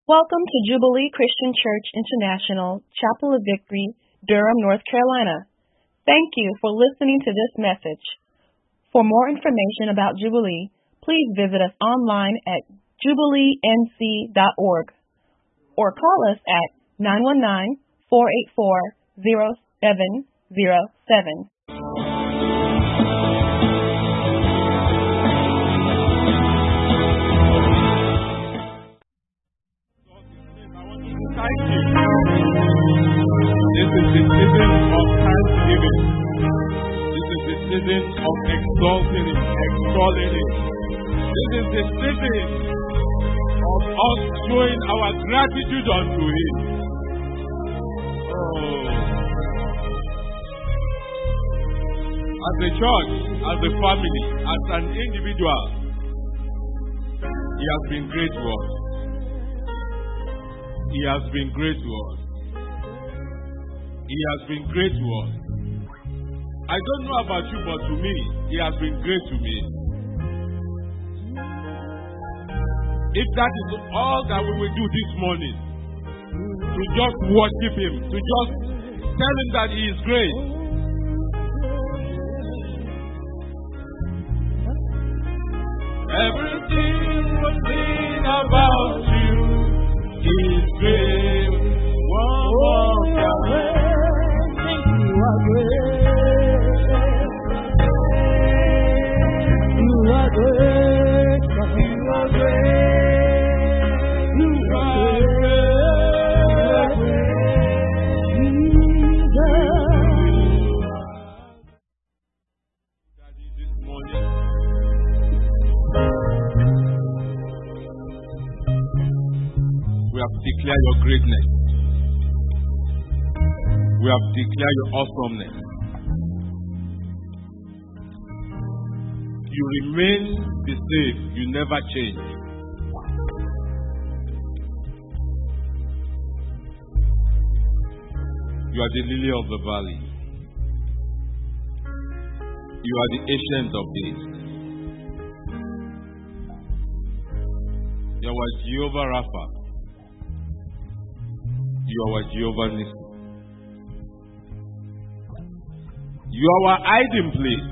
Welcome to Jubilee Christian Church International, Chapel of Victory, Durham, North Carolina. Thank you for listening to this message. For more information about Jubilee, please visit us online at jubilee.nc.org or call us at 919-484-0707. Thank you. This is the season of thanksgiving. This is the season of exalting Him, extolling Him. This is the season of us showing our gratitude unto Him. As a church, as a family, as an individual, He has been great to us. He has been great to us. He has been great to us. I don't know about you, but to me, He has been great to me. If that is all that we will do this morning, to just worship Him, to just tell Him that He is great. Everything was seen about You. He's great. One more time. You are great. You are great. You are great. You are great. Daddy, this morning. We have declared Your greatness. We have declared Your awesomeness. You remain the same. You never change. You are the lily of the valley. You are the ancient of days. You are Jehovah Rapha. You are Jehovah Nissi. You are our hiding place.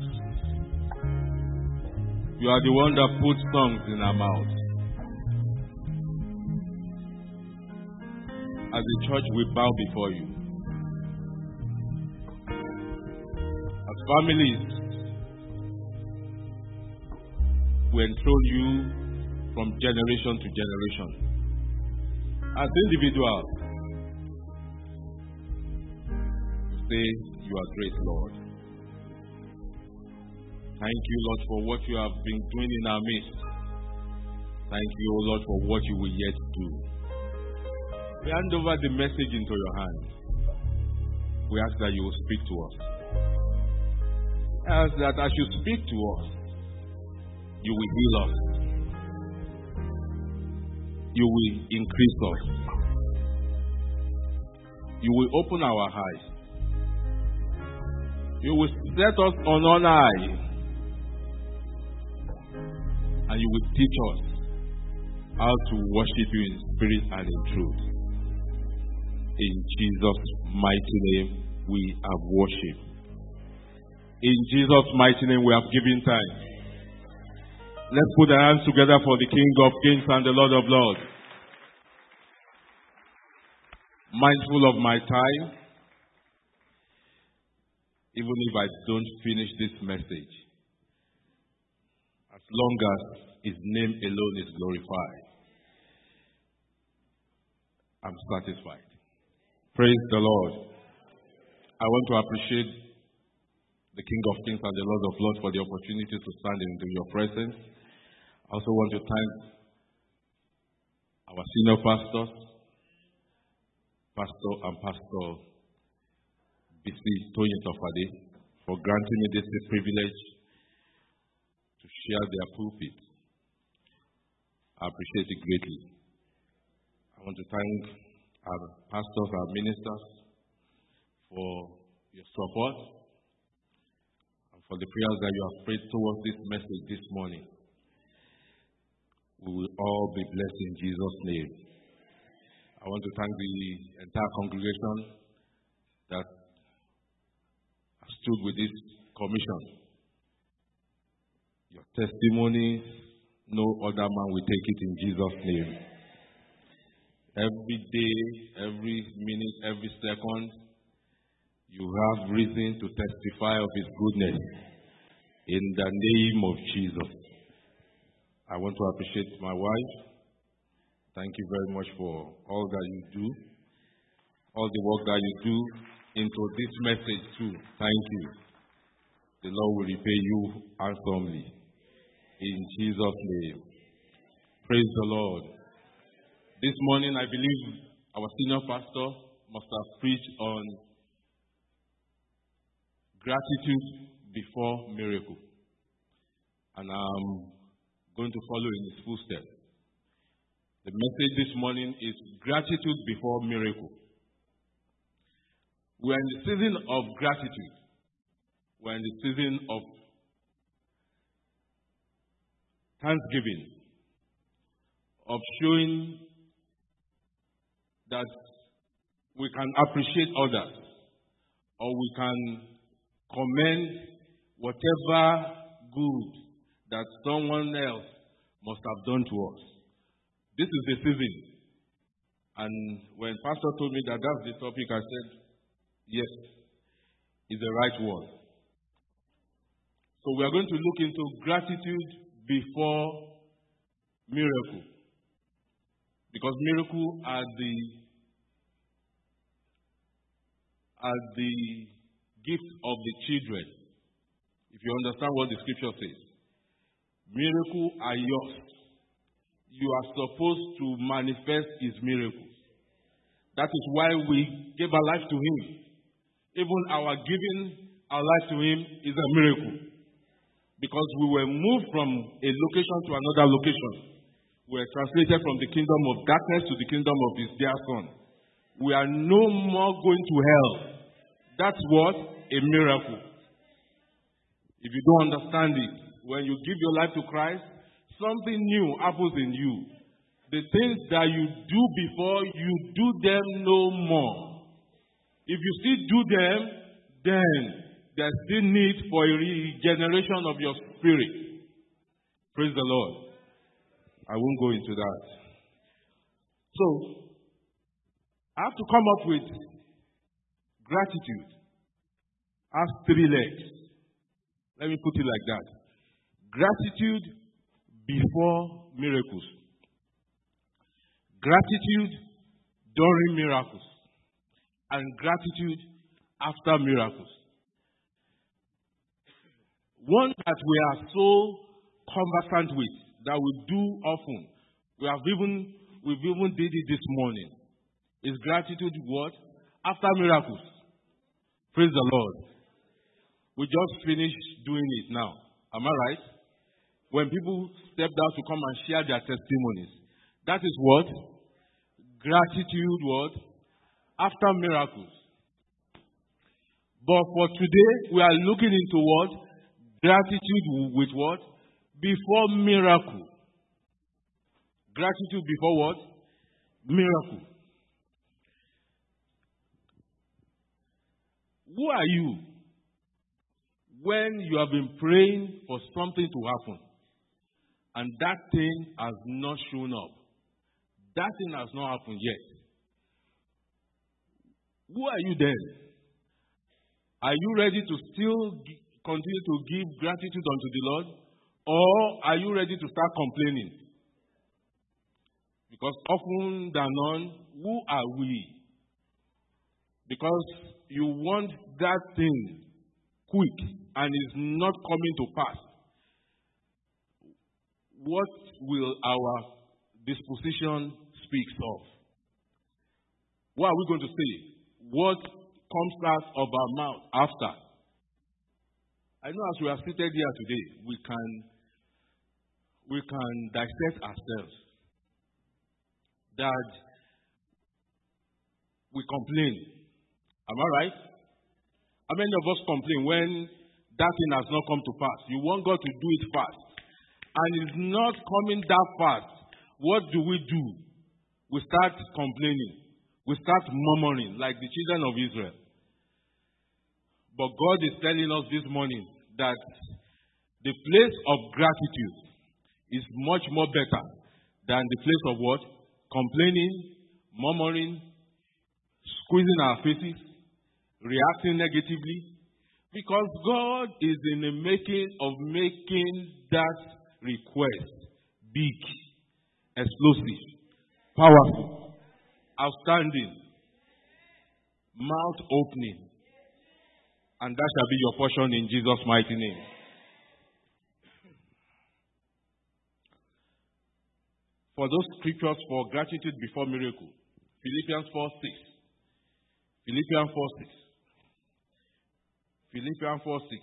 You are the one that puts songs in our mouth. As a church, we bow before You. As families, we enthrone You from generation to generation. As individuals, say, You are great, Lord. Thank You, Lord, for what You have been doing in our midst. Thank You, O Lord, for what You will yet do. We hand over the message into Your hands. We ask that You will speak to us. We ask that as You speak to us, You will heal us. You will increase us. You will open our eyes. You will set us on high. And You will teach us how to worship You in spirit and in truth. In Jesus' mighty name, we have worship. In Jesus' mighty name, we have given thanks. Let's put our hands together for the King of Kings and the Lord of Lords. Mindful of my time, even if I don't finish this message, as long as His name alone is glorified, I'm satisfied. Praise the Lord. I want to appreciate the King of Kings and the Lord of Lords for the opportunity to stand in Your presence. I also want to thank our senior pastors, Pastor and Pastor B.C. Toyin Tofade, for granting me this privilege to share their pulpit. I appreciate it greatly. I want to thank our pastors, our ministers, for your support and for the prayers that you have prayed towards this message this morning. We will all be blessed in Jesus' name. I want to thank the entire congregation that stood with this commission. Your testimonies, no other man will take it in Jesus' name. Every day, every minute, every second, you have reason to testify of His goodness in the name of Jesus. I want to appreciate my wife. Thank you very much for all that you do, all the work that you do into this message too. Thank you. The Lord will repay you handsomely. In Jesus' name. Praise the Lord. This morning, I believe our senior pastor must have preached on gratitude before miracle. And I'm going to follow in his footsteps. The message this morning is gratitude before miracle. We're in the season of gratitude. We're in the season of thanksgiving, of showing that we can appreciate others, or we can commend whatever good that someone else must have done to us. This is the season. And when Pastor told me that that's the topic, I said, yes, it's the right one. So we are going to look into gratitude before miracle. Because miracle are the gift of the children. If you understand what the scripture says. Miracles are yours. You are supposed to manifest His miracles. That is why we gave our life to Him. Even our giving our life to Him is a miracle. Because we were moved from a location to another location. We were translated from the kingdom of darkness to the kingdom of His dear Son. We are no more going to hell. That's what? A miracle. If you don't understand it, when you give your life to Christ, something new happens in you. The things that you do before, you do them no more. If you still do them, then there's still need for a regeneration of your spirit. Praise the Lord. I won't go into that. So, I have to come up with gratitude. Has three legs. Let me put it like that. Gratitude before miracles. Gratitude during miracles. And gratitude after miracles. One that we are so conversant with, that we do often, we've even did it this morning, is gratitude what? After miracles. Praise the Lord. We just finished doing it now. Am I right? When people stepped out to come and share their testimonies, that is what? Gratitude what? After miracles. But for today, we are looking into what? Gratitude with what? Before miracle. Gratitude before what? Miracle. Who are you when you have been praying for something to happen and that thing has not shown up? That thing has not happened yet. Who are you then? Are you ready to still continue to give gratitude unto the Lord? Or are you ready to start complaining? Because often than none, who are we? Because you want that thing quick and is not coming to pass. What will our disposition speak of? What are we going to say? What comes out of our mouth after? I know as we are seated here today, we can dissect ourselves. That we complain. Am I right? How many of us complain when that thing has not come to pass? You want God to do it fast. And it's not coming that fast. What do? we start complaining. We start murmuring like the children of Israel. But God is telling us this morning that the place of gratitude is much more better than the place of what? Complaining, murmuring, squeezing our faces, reacting negatively. Because God is in the making of making that request big, explosive, powerful, outstanding, mouth opening. And that shall be your portion in Jesus' mighty name. For those scriptures for gratitude before miracle, Philippians 4:6. Philippians 4:6. Philippians 4:6.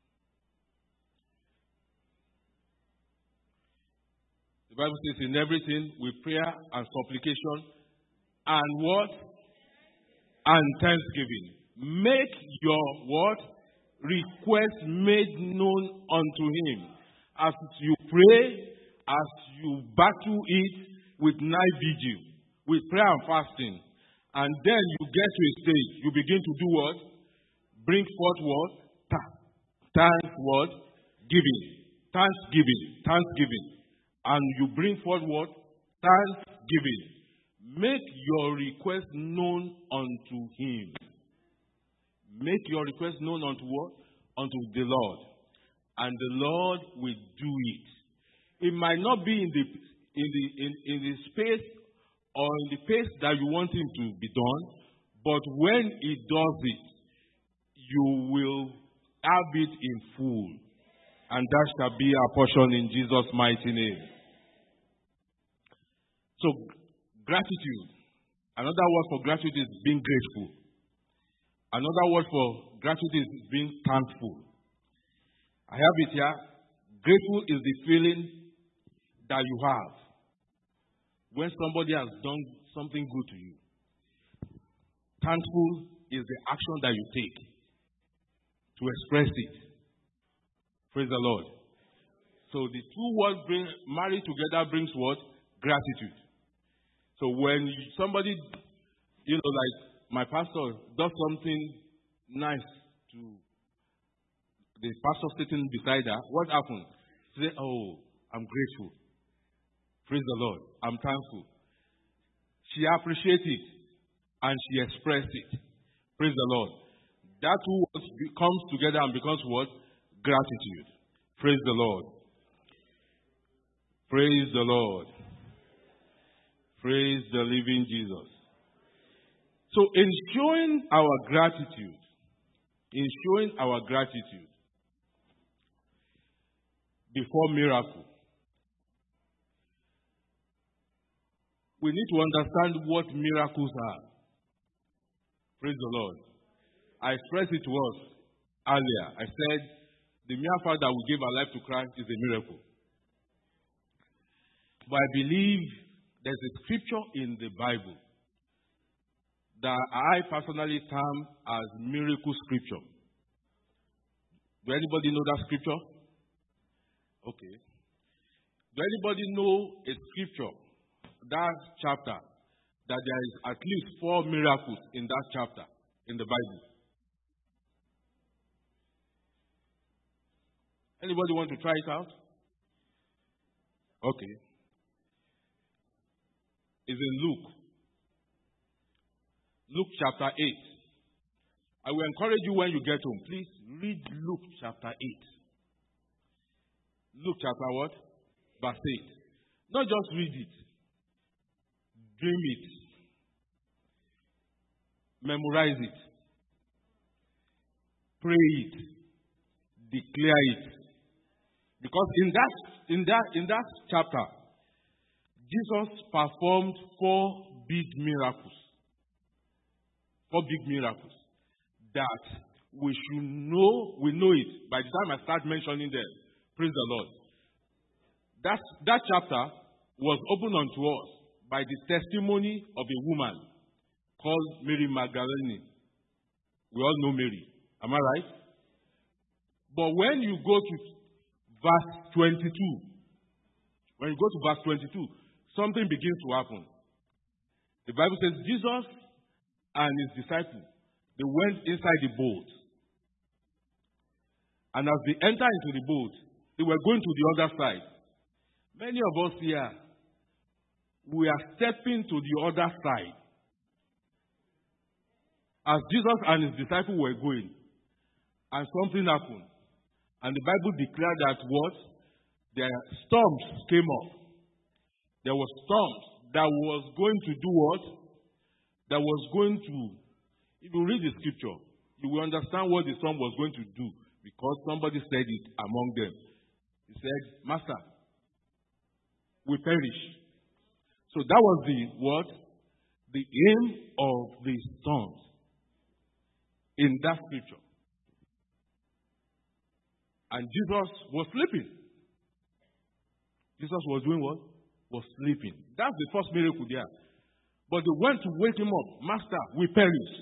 The Bible says, in everything with prayer and supplication and what? And thanksgiving. Make your what? Request made known unto him. As you pray, as you battle it with night vigil, with prayer and fasting, and then you get to a stage, you begin to do what? Bring forth what? Thanks what? Giving. Thanksgiving. Thanksgiving. And you bring forth what? Thanksgiving. Make your request known unto him. Make your request known unto what? Unto the Lord. And the Lord will do it. It might not be in the space or in the pace that you want him to be done, but when he does it, you will have it in full. And that shall be our portion in Jesus' mighty name. So, gratitude. Another word for gratitude is being grateful. Another word for gratitude is being thankful. I have it here. Grateful is the feeling that you have when somebody has done something good to you. Thankful is the action that you take to express it. Praise the Lord. So the two words married together brings what? Gratitude. So when somebody, like my pastor does something nice to the pastor sitting beside her, what happens? Say, oh, I'm grateful. Praise the Lord. I'm thankful. She appreciates it and she expressed it. Praise the Lord. That two words comes together and becomes what? Gratitude. Praise the Lord. Praise the Lord. Praise the living Jesus. So in showing our gratitude, before miracle, we need to understand what miracles are. Praise the Lord. I expressed it to us earlier. I said the mere fact that we gave our life to Christ is a miracle. But I believe there's a scripture in the Bible that I personally term as miracle scripture. Do anybody know that scripture? Okay. Do anybody know a scripture, that chapter, that there is at least 4 miracles in that chapter in the Bible? Anybody want to try it out? Okay. It's in Luke. Luke chapter 8. I will encourage you when you get home, please read Luke chapter 8. Luke chapter what? Verse 8. Not just read it. Dream it. Memorize it. Pray it. Declare it. Because in that chapter, Jesus performed 4 big miracles. 4 big miracles that we should know. We know it by the time I start mentioning them. Praise the Lord. That chapter was opened unto us by the testimony of a woman called Mary Magdalene. We all know Mary. Am I right? But when you go to verse 22, something begins to happen. The Bible says Jesus and his disciples, they went inside the boat. And as they entered into the boat, they were going to the other side. Many of us here, we are stepping to the other side. As Jesus and his disciples were going, and something happened. And the Bible declared that what? There storms came up. There were storms that was going to do what? That was going to, if you read the scripture, you will understand what the storm was going to do. Because somebody said it among them. He said, Master, we perish. So that was the what? The aim of the storms in that scripture. And Jesus was sleeping. Jesus was doing what? Was sleeping. That's the first miracle there. But they went to wake him up. Master, we perish.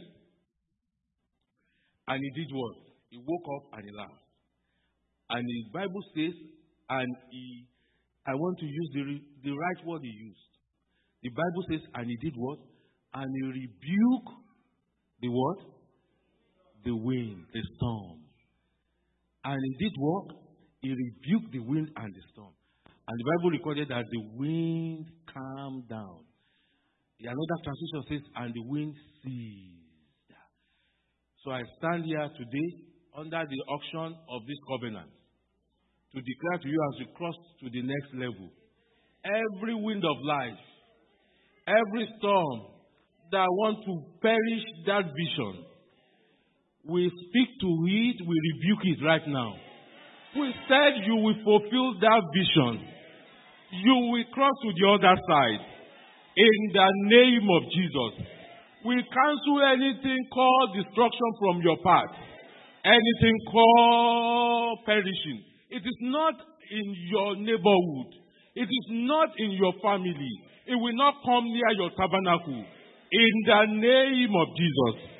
And he did what? He woke up and he laughed. And the Bible says, and I want to use the right word he used. The Bible says, and he did what? And he rebuked the what? The wind, the storm. And he did what? He rebuked the wind and the storm. And the Bible recorded that the wind calmed down. Another translation says, and the wind ceased. So I stand here today under the auction of this covenant to declare to you as you cross to the next level. Every wind of life, every storm that want to perish that vision, we speak to it, we rebuke it right now. We said you will fulfill that vision. You will cross to the other side. In the name of Jesus. We cancel anything called destruction from your path. Anything called perishing. It is not in your neighborhood. It is not in your family. It will not come near your tabernacle. In the name of Jesus.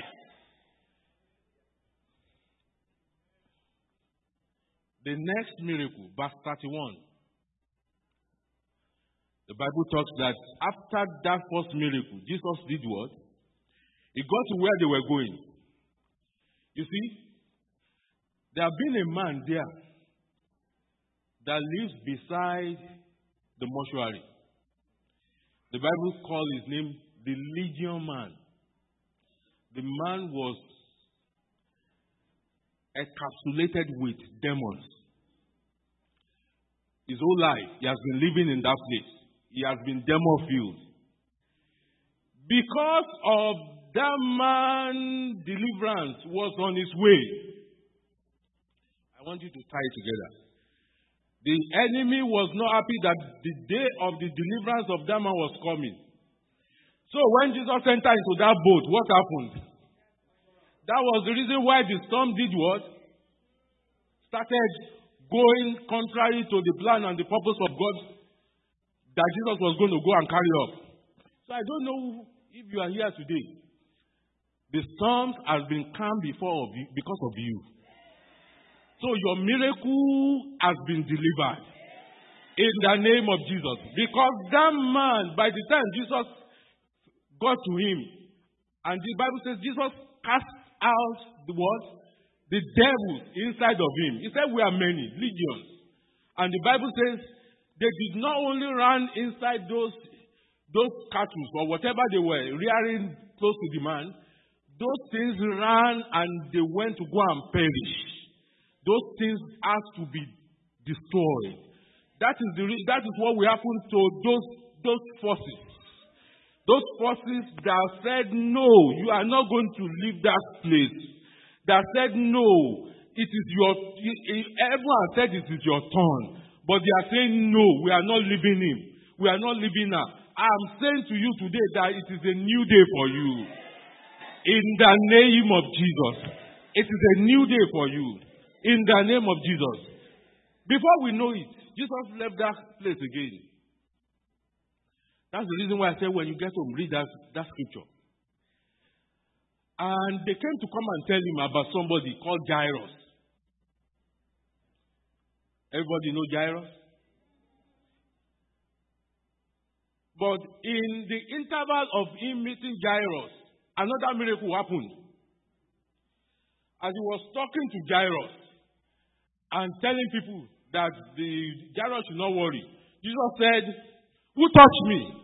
The next miracle, verse 31. The Bible talks that after that first miracle, Jesus did what? He got to where they were going. You see, there has been a man there that lives beside the mortuary. The Bible calls his name the Legion man. The man was encapsulated with demons. His whole life, he has been living in that place. He has been demon-filled. Because of that man, deliverance was on its way. I want you to tie it together. The enemy was not happy that the day of the deliverance of that man was coming. So when Jesus entered into that boat, what happened? That was the reason why the storm did what? Started going contrary to the plan and the purpose of God that Jesus was going to go and carry up. So I don't know if you are here today. The storms have been calm because of you. So your miracle has been delivered in the name of Jesus. Because that man, by the time Jesus got to him, and the Bible says Jesus cast out the what? The devils inside of him. He said we are many, legions. And the Bible says they did not only run inside those cattle or whatever they were rearing close to the man. Those things ran and they went to go and perish. Those things have to be destroyed. That is what will happen to those forces. Those forces that said no, you are not going to leave that place. That said no, it is everyone said it is your turn. But they are saying, no, we are not leaving him. We are not leaving her. I am saying to you today that it is a new day for you. In the name of Jesus. It is a new day for you. In the name of Jesus. Before we know it, Jesus left that place again. That's the reason why I said when you get home, read that scripture. And they came to come and tell him about somebody called Jairus. Everybody know Jairus? But in the interval of him meeting Jairus, another miracle happened. As he was talking to Jairus and telling people that the Jairus should not worry, Jesus said, "Who touched me?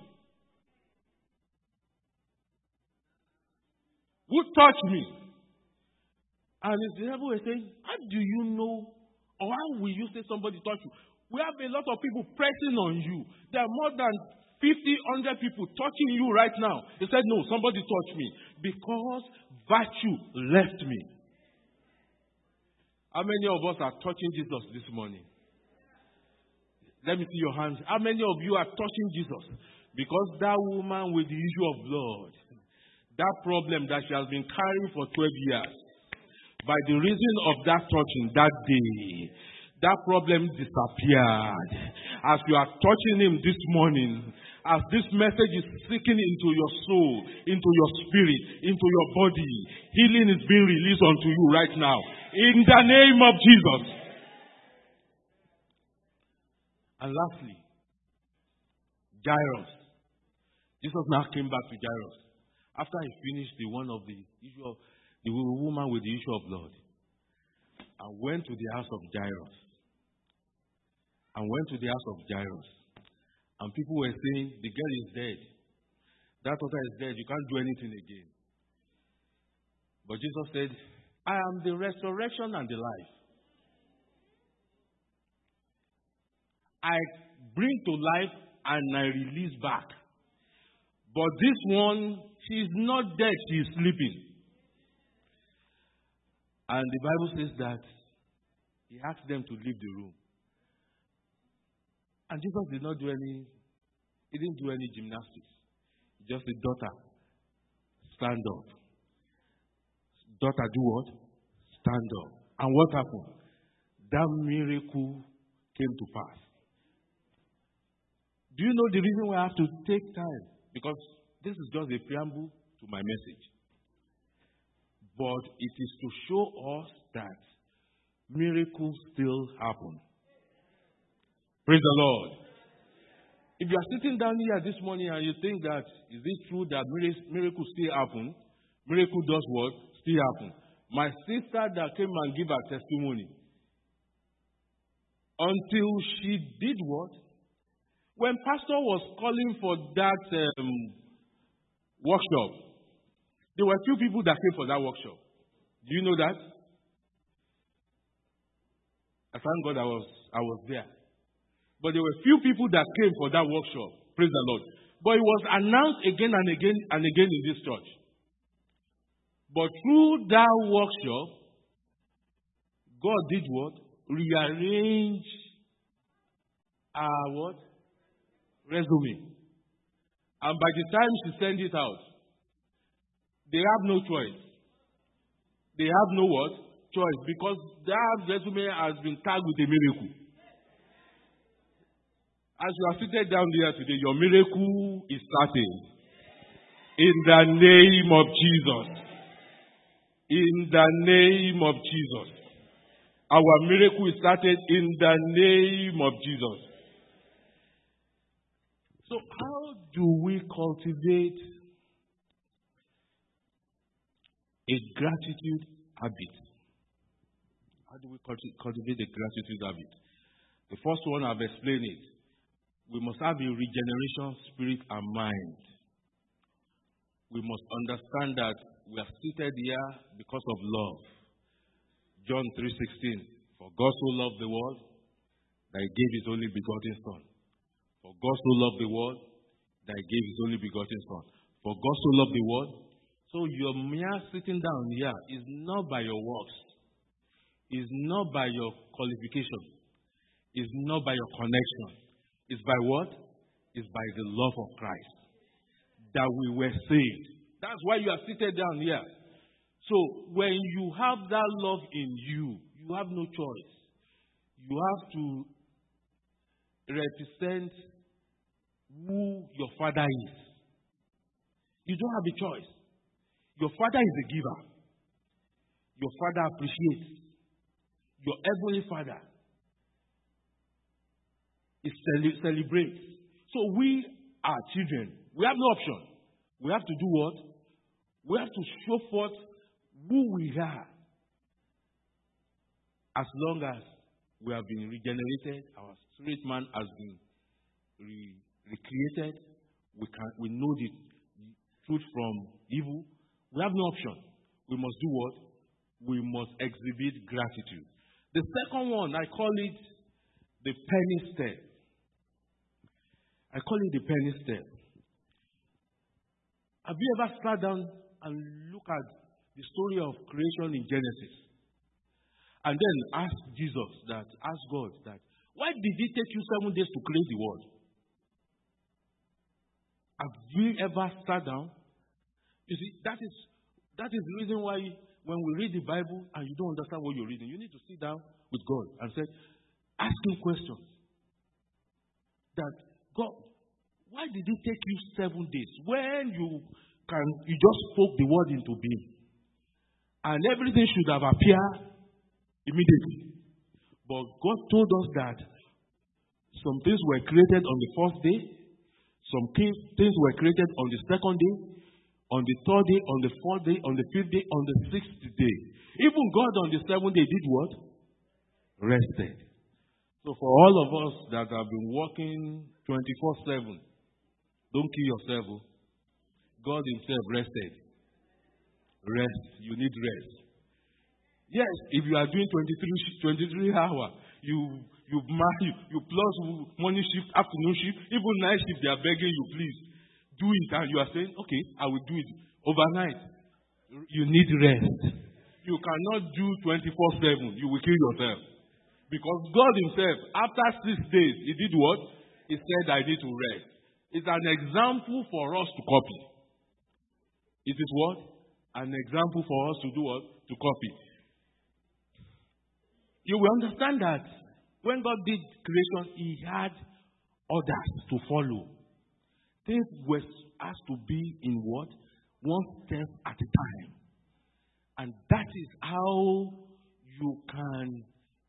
Who touched me?" And his disciples were saying, "How do you know? Or how will you say somebody touched you? We have a lot of people pressing on you. There are more than 50, 100 people touching you right now." He said, "No, somebody touched me because virtue left me." How many of us are touching Jesus this morning? Let me see your hands. How many of you are touching Jesus? Because that woman with the issue of blood, that problem that she has been carrying for 12 years, by the reason of that touching that day, that problem disappeared. As you are touching him this morning, as this message is sinking into your soul, into your spirit, into your body, healing is being released unto you right now. In the name of Jesus. And lastly, Jairus. Jesus now came back to Jairus after he finished the one of the issue of the woman with the issue of blood, and went to the house of Jairus. And people were saying, "The girl is dead. That daughter is dead. You can't do anything again." But Jesus said, "I am the resurrection and the life. I bring to life and I release back. But this one, she is not dead, she is sleeping." And the Bible says that he asked them to leave the room. And Jesus did not do any, he didn't do any gymnastics. Just said, "Daughter, stand up." Daughter, do what? Stand up. And what happened? That miracle came to pass. Do you know the reason why I have to take time? Because this is just a preamble to my message. But it is to show us that miracles still happen. Praise the Lord. If you are sitting down here this morning and you think that, is it true that miracles still happen? Miracle does what? Still happen. My sister that came and gave her testimony, until she did what? When pastor was calling for that workshop, there were few people that came for that workshop. Do you know that? I thank God I was there. But there were few people that came for that workshop. Praise the Lord. But it was announced again and again and again in this church. But through that workshop, God did what? Rearrange our what? Resume. And by the time she sent it out, they have no choice. They have no what? Choice. Because that resume has been tagged with a miracle. As you are seated down there today, your miracle is starting. In the name of Jesus. In the name of Jesus. Our miracle is started in the name of Jesus. So how do we cultivate a gratitude habit? How do we cultivate a gratitude habit? The first one, I've explained it. We must have a regeneration spirit and mind. We must understand that we are seated here because of love. John 3:16. For God so loved the world that he gave his only begotten Son. For God so loved the world that he gave his only begotten Son. For God so loved the world. So your mere sitting down here is not by your works. Is not by your qualification. Is not by your connection. It's by what? It's by the love of Christ that we were saved. That's why you are seated down here. So when you have that love in you, you have no choice. You have to represent who your Father is. You don't have a choice. Your Father is a giver. Your Father appreciates. Your Heavenly Father is celebrates. So we our children. We have no option. We have to do what? We have to show forth who we are. As long as we have been regenerated, our spirit man has been recreated, we know the truth from evil. We have no option. We must do what? We must exhibit gratitude. The second one, I call it the penny step. I call it the penny step. Have you ever sat down and looked at the story of creation in Genesis? And then ask God that, why did it take you 7 days to create the world? Have you ever sat down? You see, that is the reason why when we read the Bible and you don't understand what you're reading, you need to sit down with God and say, ask him questions. That, God, why did it take you 7 days when you just spoke the word into being? And everything should have appeared immediately. But God told us that some things were created on the first day, some things were created on the second day, on the third day, on the fourth day, on the fifth day, on the sixth day. Even God on the seventh day did what? Rested. So for all of us that have been working 24/7, don't kill yourself. God himself rested. Rest. You need rest. Yes, if you are doing 23 hours, you plus morning shift, afternoon shift, even night shift, they are begging you, please do it. And you are saying, okay, I will do it overnight. You need rest. You cannot do 24/7. You will kill yourself. Because God himself, after 6 days, he did what? He said, I need to rest. It's an example for us to copy. It is what? An example for us to do what? To copy. You will understand that when God did creation, he had orders to follow. Things were asked to be in what? One step at a time. And that is how you can,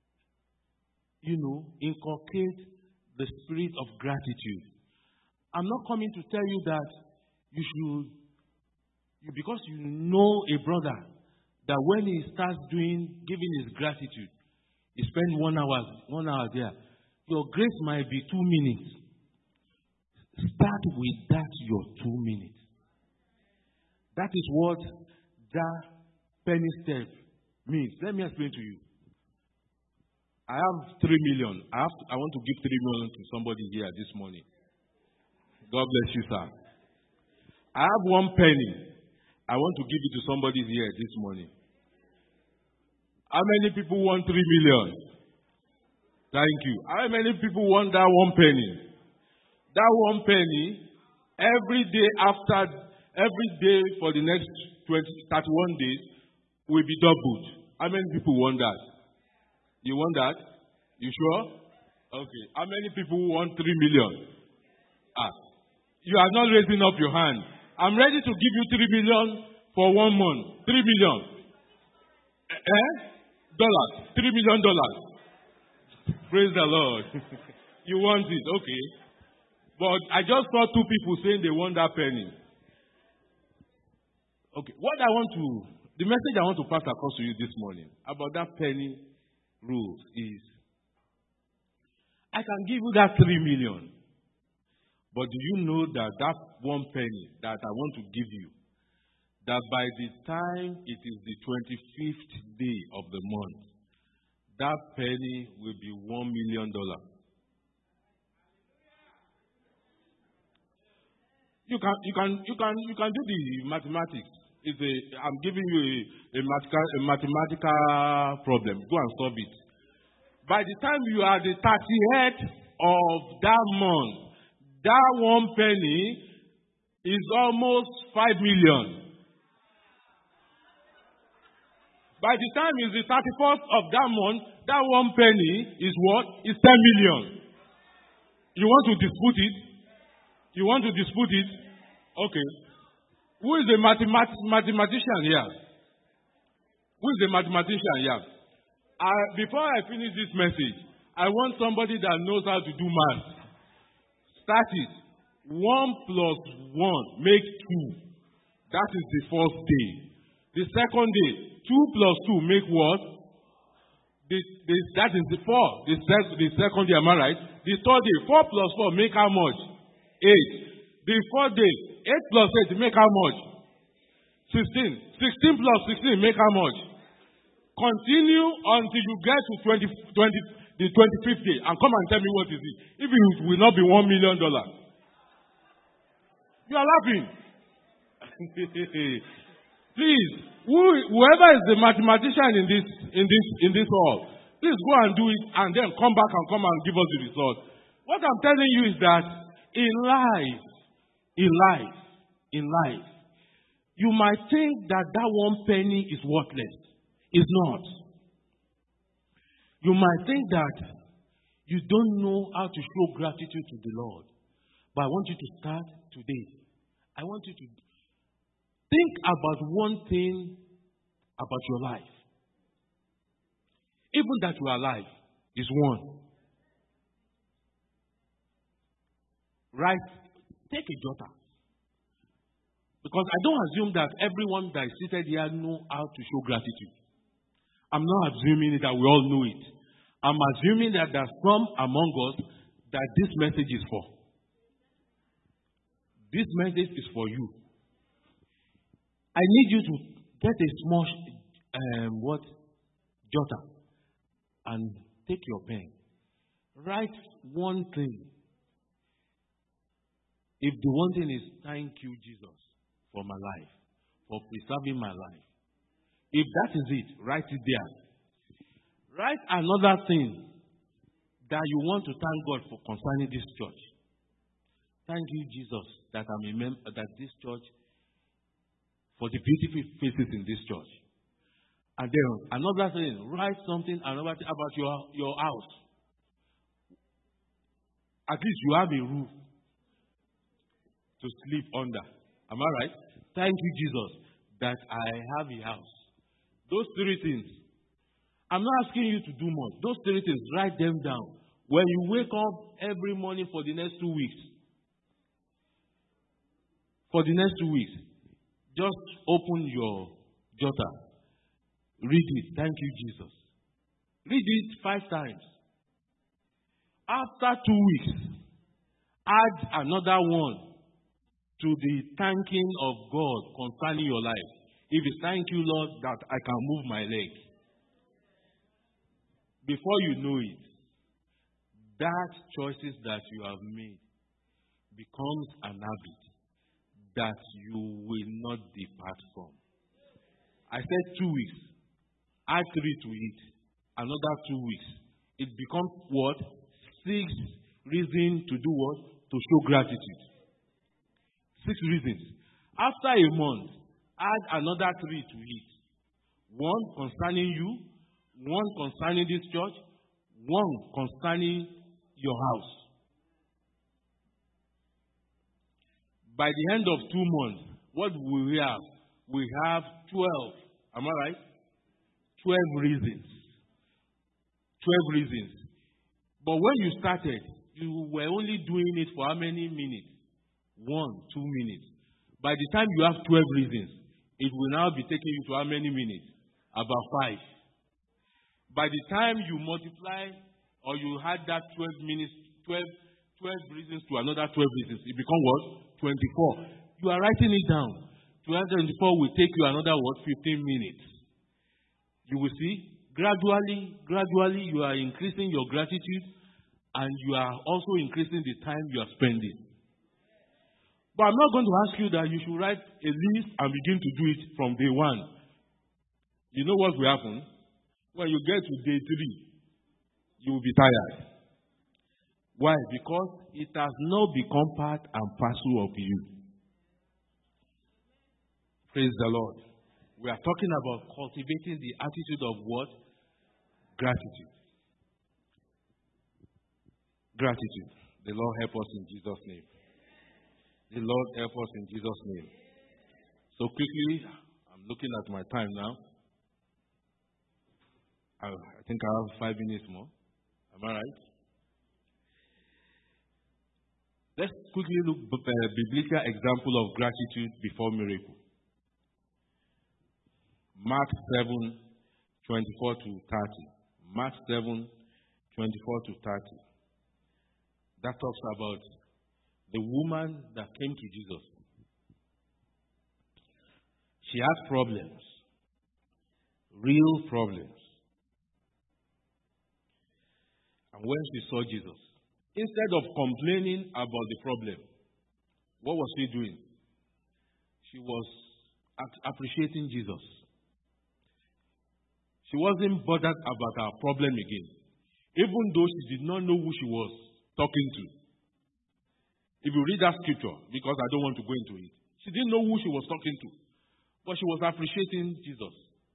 inculcate the spirit of gratitude. I'm not coming to tell you that you should, because you know a brother, that when he starts giving his gratitude, he spends 1 hour there. Your grace might be 2 minutes. Start with that, your 2 minutes. That is what that penny step means. Let me explain to you. I have 3 million. I want to give 3 million to somebody here this morning. God bless you, sir. I have 1 penny. I want to give it to somebody here this morning. How many people want 3 million? Thank you. How many people want that 1 penny? That 1 penny, every day for the next 31 days will be doubled. How many people want that? You want that? You sure? Okay. How many people want 3 million? You are not raising up your hand. I'm ready to give you 3 million for 1 month. 3 million. Dollars. $3 million. Praise the Lord. You want it. Okay. But I just saw 2 people saying they want that penny. Okay. The message I want to pass across to you this morning about that penny rules is, I can give you that 3 million. But do you know that 1 penny that I want to give you, that by the time it is the 25th day of the month, that penny will be $1 million. You can do the mathematics. I'm giving you a mathematical problem. Go and solve it. By the time you are the 30th of that month, that 1 penny is almost 5 million. By the time it's the 31st of that month, that 1 penny is what? Is 10 million. You want to dispute it? You want to dispute it? Okay. Who is the mathematician here? Who is the mathematician here? Before I finish this message, I want somebody that knows how to do math. Start it. 1 plus 1 make 2. That is the first day. The second day, 2 plus 2 make what? That is the 4. The second day, am I right? The third day, 4 plus 4 make how much? 8. The fourth day, 8 plus 8 make how much? 16. 16 plus 16 make how much? Continue until you get to the 25th day and come and tell me what is it. If it will not be $1 million. You are laughing. Please, whoever is the mathematician in this hall, please go and do it and then come back and come and give us the result. What I'm telling you is that in life, you might think that 1 penny is worthless. It's not. You might think that you don't know how to show gratitude to the Lord. But I want you to start today. I want you to think about one thing about your life. Even that you are alive is one. Right? Take a jotter. Because I don't assume that everyone that is seated here know how to show gratitude. I'm not assuming that we all know it. I'm assuming that there are some among us that this message is for. This message is for you. I need you to get a small jotter and take your pen. Write one thing. If the one thing is thank you, Jesus, for my life, for preserving my life. If that is it, write it there. Write another thing that you want to thank God for concerning this church. Thank you, Jesus, that I'm a member, that this church, for the beautiful faces in this church. And then another thing, write something about your house. At least you have a roof to sleep under. Am I right? Thank you, Jesus, that I have a house. Those 3 things. I'm not asking you to do much. Those 3 things, write them down. When you wake up every morning for the next 2 weeks, just open your jotter. Read it. Thank you, Jesus. Read it 5 times. After 2 weeks, add another one to the thanking of God concerning your life. If it's thank you, Lord, that I can move my leg. Before you know it, that choices that you have made becomes an habit that you will not depart from. I said 2 weeks. Add 3 to it. Another 2 weeks. It becomes what? 6 reasons to do what? To show gratitude. 6 reasons. After a month, add another 3 to it. 1 concerning you, 1 concerning this church, 1 concerning your house. By the end of 2 months, what will we have? We have 12. Am I right? 12 reasons. 12 reasons. But when you started, you were only doing it for how many minutes? 1, 2 minutes. By the time you have 12 reasons, it will now be taking you to how many minutes? About 5. By the time you multiply or you add that 12 minutes, 12 reasons to another 12 reasons, it becomes what? 24. You are writing it down. 12 24 will take you another what? 15 minutes. You will see, gradually you are increasing your gratitude and you are also increasing the time you are spending. But I'm not going to ask you that you should write a list and begin to do it from day 1. You know what will happen? When you get to day 3, you will be tired. Why? Because it has now become part and parcel of you. Praise the Lord. We are talking about cultivating the attitude of what? Gratitude. Gratitude. The Lord help us in Jesus' name. The Lord help us in Jesus' name. So quickly, I'm looking at my time now. I think I have 5 minutes more. Am I right? Let's quickly look at a biblical example of gratitude before miracle. Mark 7:24 to 30. Mark 7:24 to 30. That talks about the woman that came to Jesus. She had problems, real problems. And when she saw Jesus, instead of complaining about the problem, what was she doing? She was appreciating Jesus. She wasn't bothered about her problem again, even though she did not know who she was talking to. If you read that scripture, because I don't want to go into it, she didn't know who she was talking to, but she was appreciating Jesus.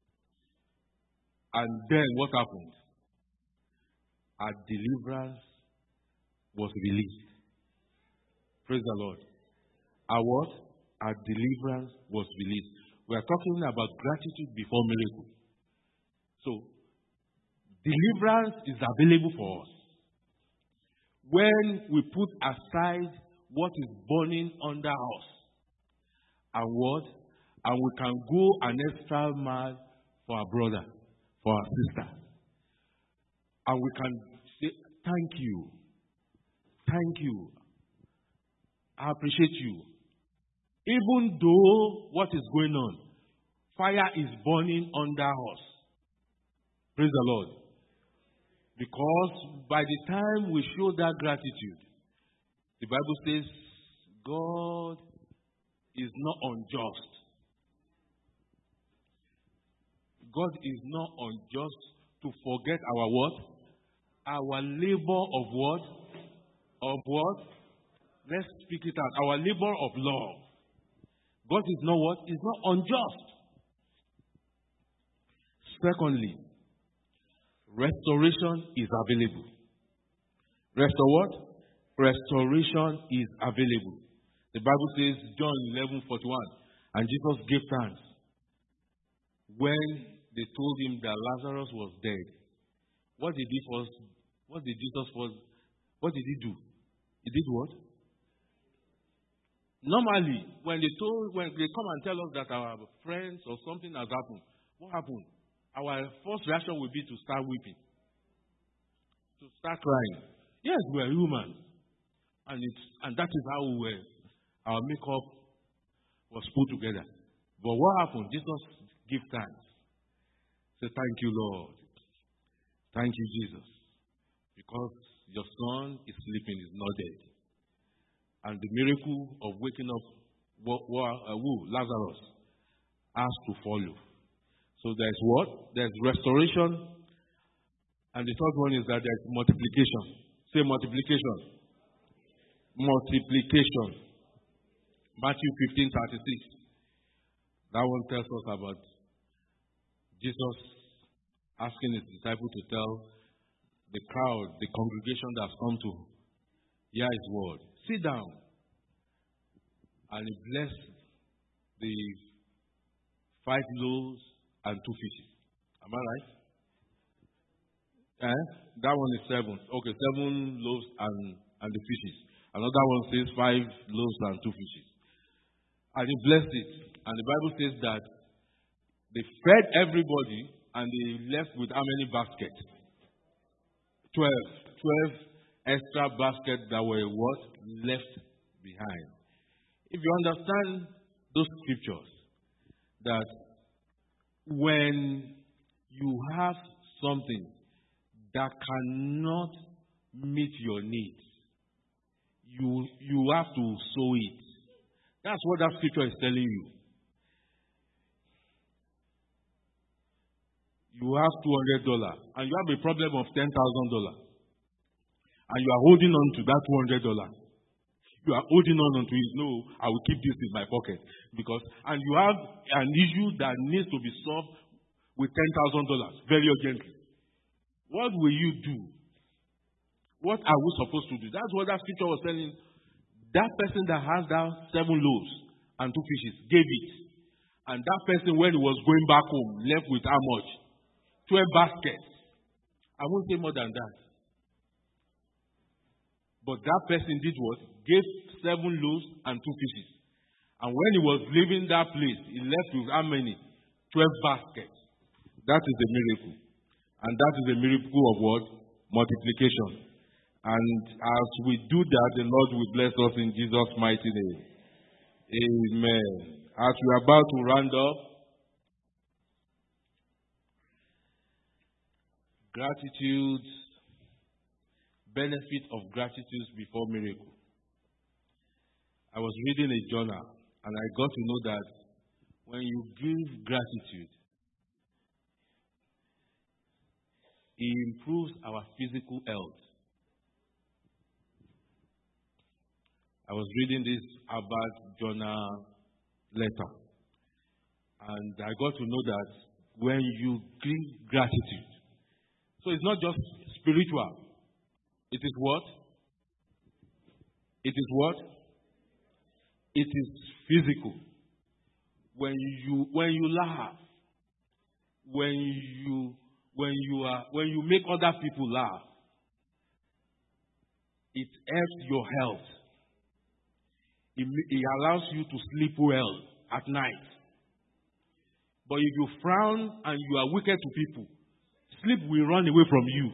And then what happened? Her deliverance was released. Praise the Lord. Our what? Our deliverance was released. We are talking about gratitude before miracle. So, deliverance is available for us when we put aside what is burning under us and what, and we can go an extra mile for our brother, for our sister, and we can say, thank you, I appreciate you. Even though what is going on, fire is burning under us. Praise the Lord. Because by the time we show that gratitude, the Bible says God is not unjust. God is not unjust to forget our what? Our labor of what? Of what? Let's speak it out. Our labor of love. God is not what? Is not unjust. Secondly, restoration is available. Restoration is available. The Bible says, John 11:41, and Jesus gave thanks when they told him that Lazarus was dead. What did Jesus do? He did what? Normally, when they come and tell us that our friends or something has happened, what happened? Our first reaction will be to start weeping, to start crying. Yes, we are human, and that is how our makeup was put together. But what happened? Jesus gave thanks. Say, thank you, Lord. Thank you, Jesus, because your son is sleeping, is not dead. And the miracle of waking up Lazarus has to follow. So there's what? There's restoration. And the third one is that there's multiplication. Say multiplication. Multiplication. Matthew 15:36. That one tells us about Jesus asking his disciples to tell the crowd, the congregation that's come to hear his word, sit down. And he blessed the 5 loaves and 2 fishes. Am I right? That one is 7. Okay, 7 loaves and the fishes. Another one says 5 loaves and 2 fishes. And he blessed it. And the Bible says that they fed everybody and they left with how many baskets? 12. 12 extra baskets that were what? Left behind. If you understand those scriptures, that when you have something that cannot meet your needs, you have to sow it. That's what that scripture is telling you. You have $200 and you have a problem of $10,000, and you are holding on to that $200. You are holding on to it. No, I will keep this in my pocket. And you have an issue that needs to be solved with $10,000 very urgently. What will you do? What are we supposed to do? That's what that scripture was telling. That person that has that 7 loaves and 2 fishes gave it. And that person, when he was going back home, left with how much? 12 baskets. I won't say more than that. But that person did what? Gave 7 loaves and 2 fishes. And when he was leaving that place, he left with how many? 12 baskets. That is a miracle. And that is a miracle of what? Multiplication. And as we do that, the Lord will bless us in Jesus' mighty name. Amen. As we are about to round up, gratitude, benefit of gratitude before miracle. I was reading a journal and I got to know that when you give gratitude, it improves our physical health. I was reading this Harvard journal letter, and I got to know that when you give gratitude, so it's not just spiritual, it is what? It is what? It is physical. When you laugh, when you make other people laugh, it helps your health. It allows you to sleep well at night. But if you frown and you are wicked to people, sleep will run away from you.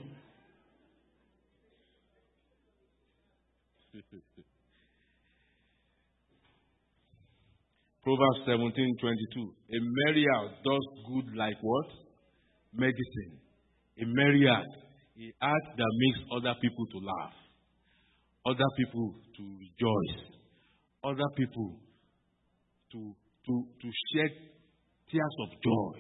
Proverbs 17:22. A merry heart does good like what? Medicine. A merry heart, a heart that makes other people to laugh, other people to rejoice, other people to shed tears of joy.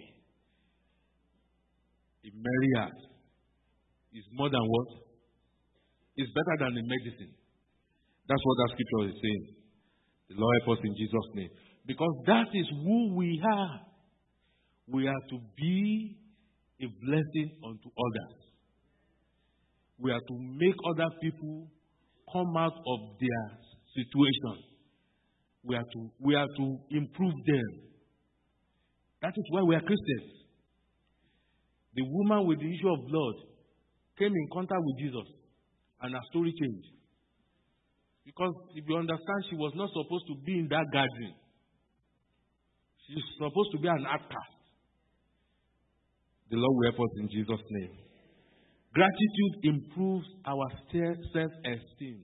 A merry heart is more than what? It's better than a medicine. That's what that scripture is saying. The Lord help us in Jesus' name. Because that is who we are. We are to be a blessing unto others. We are to make other people come out of their situation. We are to improve them. That is why we are Christians. The woman with the issue of blood came in contact with Jesus, and her story changed. Because if you understand, she was not supposed to be in that gathering. She's supposed to be an outcast. The Lord will help us in Jesus' name. Gratitude improves our self-esteem.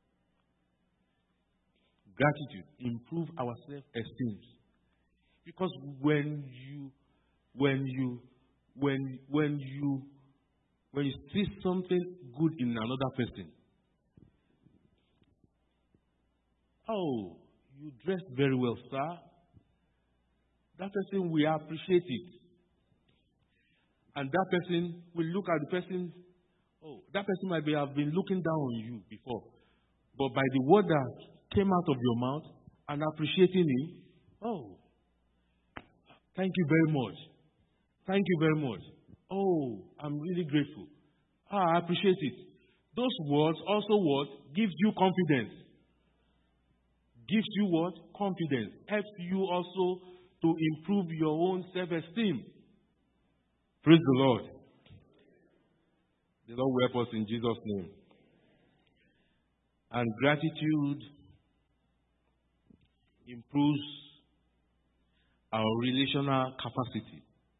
Gratitude improves our self-esteem. Because when you see something good in another person, oh, you dress very well, sir. That person will appreciate it. And that person will look at the person, oh, that person might have been looking down on you before. But by the word that came out of your mouth and appreciating it, oh, thank you very much. Thank you very much. Oh, I'm really grateful. I appreciate it. Those words also what? Gives you confidence. Gives you what? Confidence. Helps you also to improve your own self-esteem. Praise the Lord. The Lord will help us in Jesus' name. And gratitude improves our relational capacity.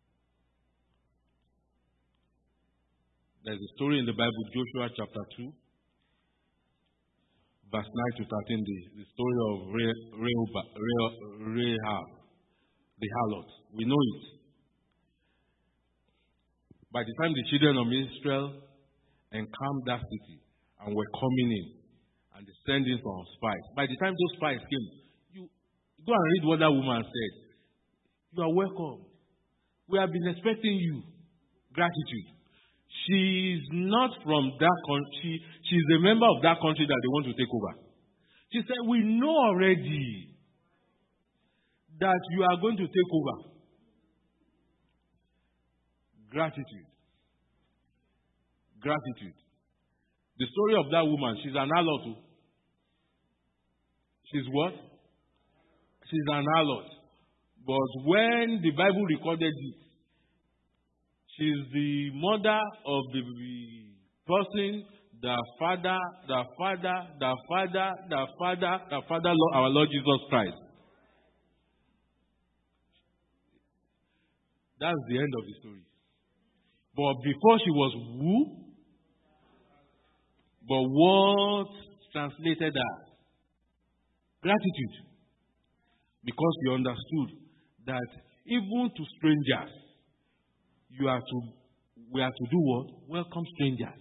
There's a story in the Bible, Joshua chapter 2, verse 9 to 13, the story of Rahab, the harlot. We know it. By the time the children of Israel encamped that city and were coming in, and they sent in some spies, by the time those spies came, you go and read what that woman said. You are welcome. We have been expecting you. Gratitude. She is not from that country. She is a member of that country that they want to take over. She said, we know already that you are going to take over. Gratitude. Gratitude. The story of that woman, she's an harlot. She's what? She's an harlot. But when the Bible recorded it, she's the mother of the person the Father, our Lord Jesus Christ. That's the end of the story. But before she was who? But what translated as gratitude. Because you understood that even to strangers, we are to do what? Welcome strangers.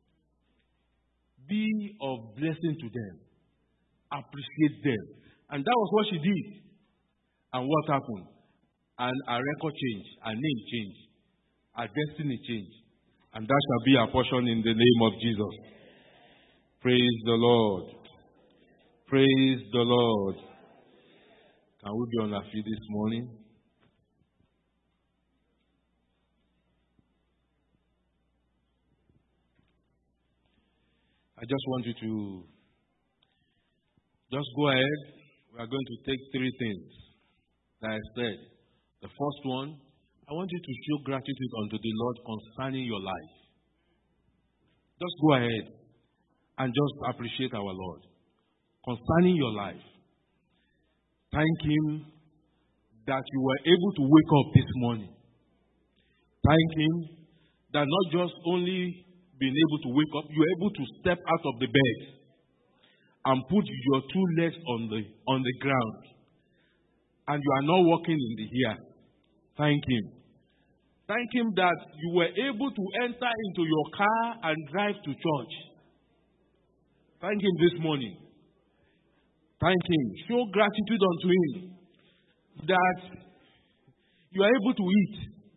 Be of blessing to them. Appreciate them. And that was what she did. And what happened? And our record changed, our name changed, our destiny changed. And that shall be our portion in the name of Jesus. Praise the Lord. Praise the Lord. Can we be on our feet this morning? I just want you to just go ahead. We are going to take 3 things that I said. The first one, I want you to show gratitude unto the Lord concerning your life. Just go ahead and just appreciate our Lord concerning your life. Thank Him that you were able to wake up this morning. Thank Him that not just only being able to wake up, you are able to step out of the bed and put your 2 legs on the ground. And you are not walking in the air. Thank Him. Thank Him that you were able to enter into your car and drive to church. Thank Him this morning. Thank Him. Show gratitude unto Him that you are able to eat.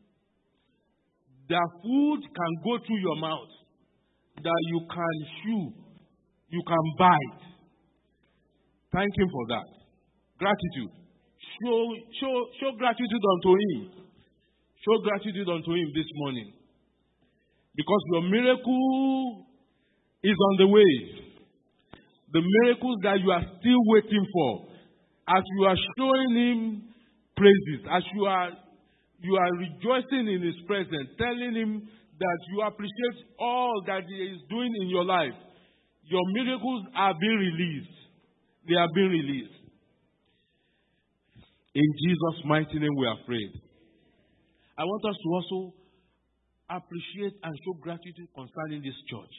That food can go through your mouth. That you can chew. You can bite. Thank Him for that. Gratitude. Show gratitude unto Him. Show gratitude unto Him this morning. Because your miracle is on the way. The miracles that you are still waiting for, as you are showing Him praises, as you are rejoicing in His presence, telling Him that you appreciate all that He is doing in your life, your miracles are being released. They are being released. In Jesus' mighty name we are prayed. I want us to also appreciate and show gratitude concerning this church.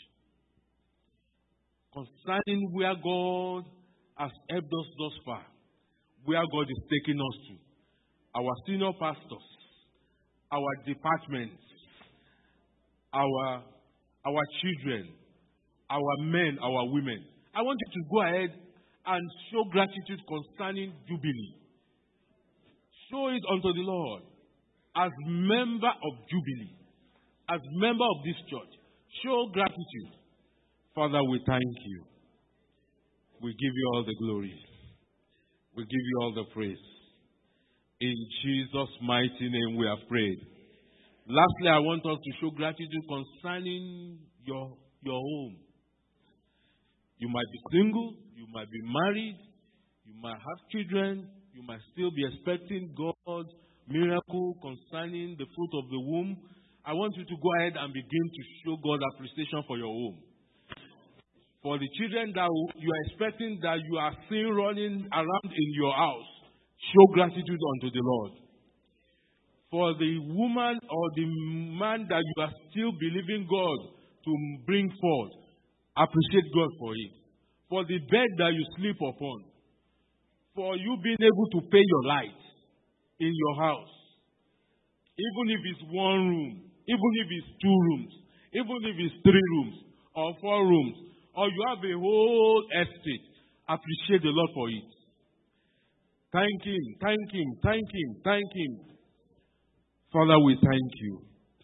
Concerning where God has helped us thus far. Where God is taking us to. Our senior pastors. Our departments. Our children. Our men, our women. I want you to go ahead and show gratitude concerning Jubilee. Show it unto the Lord. As member of Jubilee. As member of this church. Show gratitude. Father, we thank you. We give you all the glory. We give you all the praise. In Jesus' mighty name we have prayed. Lastly, I want us to show gratitude concerning your home. You might be single, you might be married, you might have children, you might still be expecting God's miracle concerning the fruit of the womb. I want you to go ahead and begin to show God appreciation for your home. For the children that you are expecting, that you are seeing running around in your house, show gratitude unto the Lord. For the woman or the man that you are still believing God to bring forth, appreciate God for it. For the bed that you sleep upon, for you being able to pay your light in your house, even if it's 1 room, even if it's 2 rooms, even if it's 3 rooms or 4 rooms, or you have a whole estate, appreciate the Lord for it. Thank Him, thank Him, thank Him, thank Him. Father, we thank you.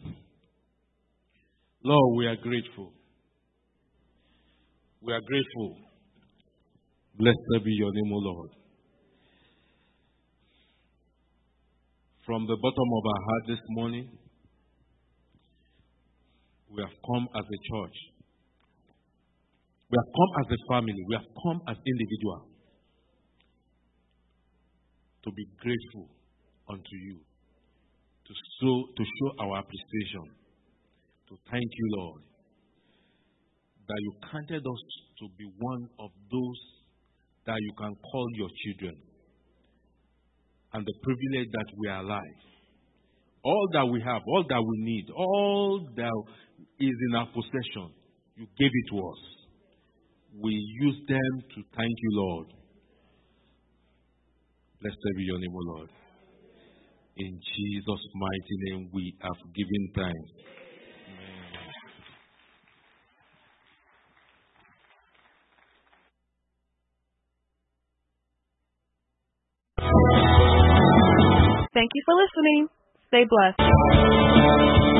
Lord, we are grateful. We are grateful. Blessed be your name, O Lord. From the bottom of our heart this morning, we have come as a church. We have come as a family. We have come as individuals to be grateful unto you, to show our appreciation, to thank you, Lord, that you counted us to be one of those that you can call your children. And the privilege that we are alive. All that we have, all that we need, all that is in our possession, you gave it to us. We use them to thank you, Lord. Blessed be your name, O Lord. In Jesus' mighty name we have given thanks. Thank you for listening. Stay blessed.